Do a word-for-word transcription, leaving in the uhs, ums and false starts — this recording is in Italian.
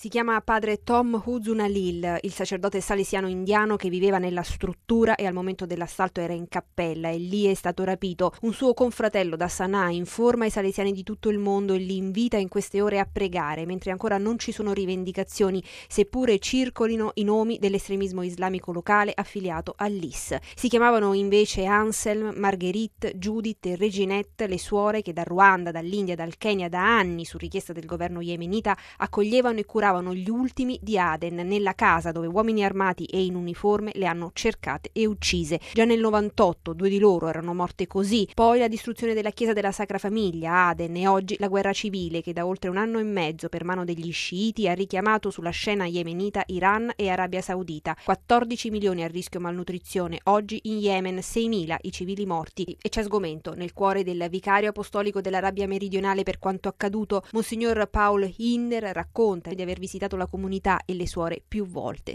Si chiama padre Tom Huzun Alil, il sacerdote salesiano indiano che viveva nella struttura e al momento dell'assalto era in cappella e lì è stato rapito. Un suo confratello da Sana'a informa i salesiani di tutto il mondo e li invita in queste ore a pregare, mentre ancora non ci sono rivendicazioni, seppure circolino i nomi dell'estremismo islamico locale affiliato all'I S. Si chiamavano invece Anselm, Marguerite, Judith e Reginette, le suore che dal Ruanda, dall'India, dal Kenya da anni, su richiesta del governo yemenita, accoglievano e curavano gli ultimi di Aden nella casa dove uomini armati e in uniforme le hanno cercate e uccise. Già nel novantotto due di loro erano morte così, poi la distruzione della chiesa della Sacra Famiglia, Aden, e oggi la guerra civile che da oltre un anno e mezzo per mano degli sciiti ha richiamato sulla scena yemenita Iran e Arabia Saudita. quattordici milioni a rischio malnutrizione, oggi in Yemen seimila i civili morti. E c'è sgomento nel cuore del vicario apostolico dell'Arabia Meridionale per quanto accaduto. Monsignor Paul Hinder racconta di aver visitato la comunità e le suore più volte.